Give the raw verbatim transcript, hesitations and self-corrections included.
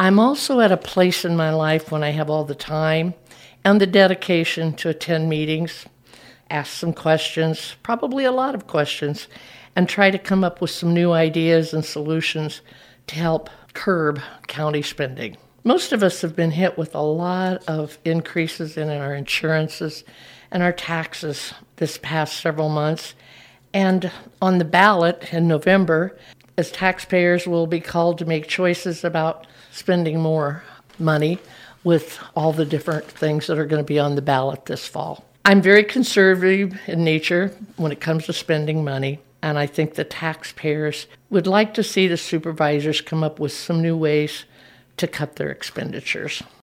I'm also at a place in my life when I have all the time and the dedication to attend meetings, ask some questions, probably a lot of questions, and try to come up with some new ideas and solutions to help curb county spending. Most of us have been hit with a lot of increases in our insurances and our taxes this past several months. And on the ballot in November, as taxpayers will be called to make choices about spending more money with all the different things that are going to be on the ballot this fall. I'm very conservative in nature when it comes to spending money, and I think the taxpayers would like to see the supervisors come up with some new ways to cut their expenditures.